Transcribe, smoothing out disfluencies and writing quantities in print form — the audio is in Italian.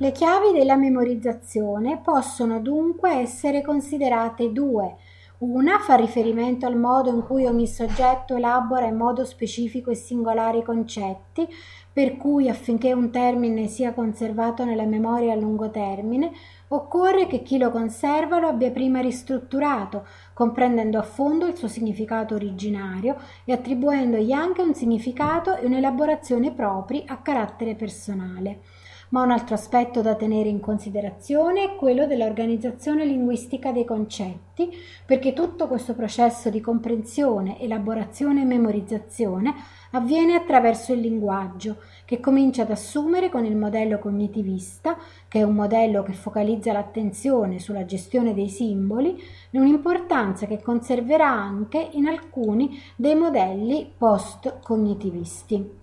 Le chiavi della memorizzazione possono dunque essere considerate due. Una fa riferimento al modo in cui ogni soggetto elabora in modo specifico e singolare i concetti, per cui affinché un termine sia conservato nella memoria a lungo termine, occorre che chi lo conserva lo abbia prima ristrutturato, comprendendo a fondo il suo significato originario e attribuendogli anche un significato e un'elaborazione propri a carattere personale. Ma un altro aspetto da tenere in considerazione è quello dell'organizzazione linguistica dei concetti, perché tutto questo processo di comprensione, elaborazione e memorizzazione avviene attraverso il linguaggio, che comincia ad assumere con il modello cognitivista, che è un modello che focalizza l'attenzione sulla gestione dei simboli, un'importanza che conserverà anche in alcuni dei modelli post-cognitivisti.